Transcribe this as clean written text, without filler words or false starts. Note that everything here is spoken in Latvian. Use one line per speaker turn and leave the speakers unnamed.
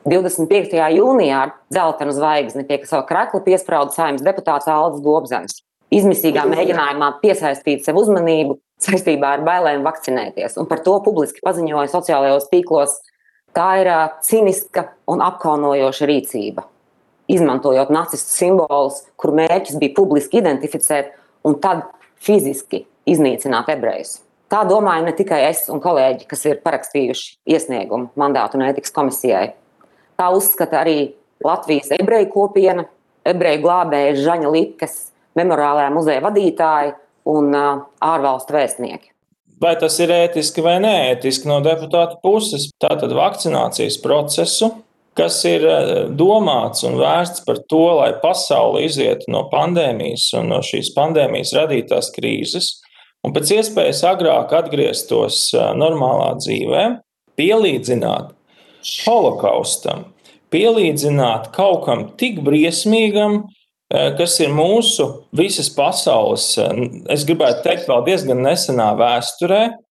25. jūnijā ar dzeltenu zvaigzni pie sava krekla piesprauda Saeimas deputāts Aldis Gobzems. Izmisīgā mēģinājumā piesaistīt sev uzmanību saistībā ar bailēm vakcinēties. Un par to publiski paziņoja sociālajos tīklos. Tā ir ciniska un apkaunojoša rīcība. Izmantojot nacistu simbolus, kuru mērķis bija publiski identificēt un tad fiziski iznīcināt ebrejus. Tā domāju ne tikai es un kolēģi, kas ir parakstījuši iesniegumu mandātu un ētikas komisijai. Tā uzskata arī Latvijas ebreju kopiena, ebreju glābēja Žaņa Likas memoriālajā muzeja vadītāji un ārvalstu vēstnieki.
Vai tas ir ētiski vai neētiski no deputāta puses? Tātad vakcinācijas procesu, kas ir domāts un vērsts par to, lai pasaule izietu no pandēmijas un no šīs pandēmijas radītās krīzes, un pēc iespējas agrāk atgrieztos normālā dzīvē, pielīdzināt holokaustam, pielīdzināt kaut kam tik briesmīgam, kas ir mūsu visas pasaules, es gribētu teikt, vēl diezgan nesenā vēsturē,